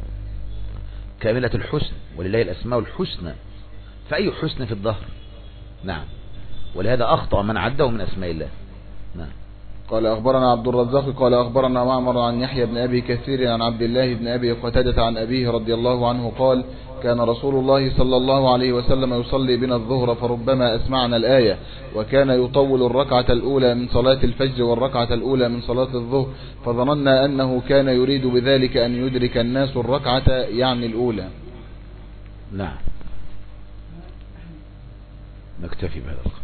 كاملة الحسن، ولله الأسماء الحسنى، فأي حسن في الدهر؟ نعم. ولهذا أخطأ من عده من أسماء الله. نعم. قال أخبرنا عبد الرزاق قال أخبرنا معمر عن يحيى بن أبي كثير عن عبد الله بن أبي قتادة عن أبيه رضي الله عنه قال كان رسول الله صلى الله عليه وسلم يصلي بنا الظهر فربما أسمعنا الآية، وكان يطول الركعة الأولى من صلاة الفجر والركعة الأولى من صلاة الظهر، فظننا أنه كان يريد بذلك أن يدرك الناس الركعة يعني الأولى. نعم. نكتفي بهذا القدر.